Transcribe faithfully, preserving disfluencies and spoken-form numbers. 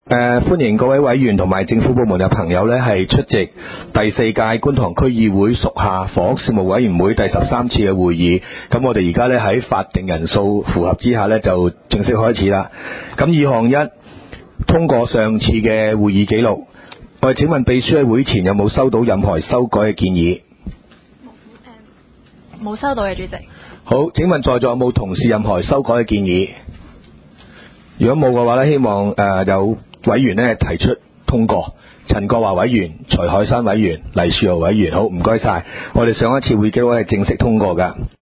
誒，歡迎各位委員同埋政府部門嘅朋友呢係出席第四屆觀塘區議會屬下房屋事務委員會第十三次嘅會議。咁我哋而家呢喺法定人數符合之下呢，就正式開始啦。咁二項一，通過上次嘅會議記錄。我哋請問秘書喺會前有冇收到任何修改嘅建議？ 冇收到嘅，主席。 好，請問在座有冇同事任何修改嘅建議？如果冇嘅話呢，希望誒、呃、有委員呢提出通過。陳國華委員、徐海山委員、黎樹豪委員，好，唔該晒。我哋上一次會記錄係正式通過㗎。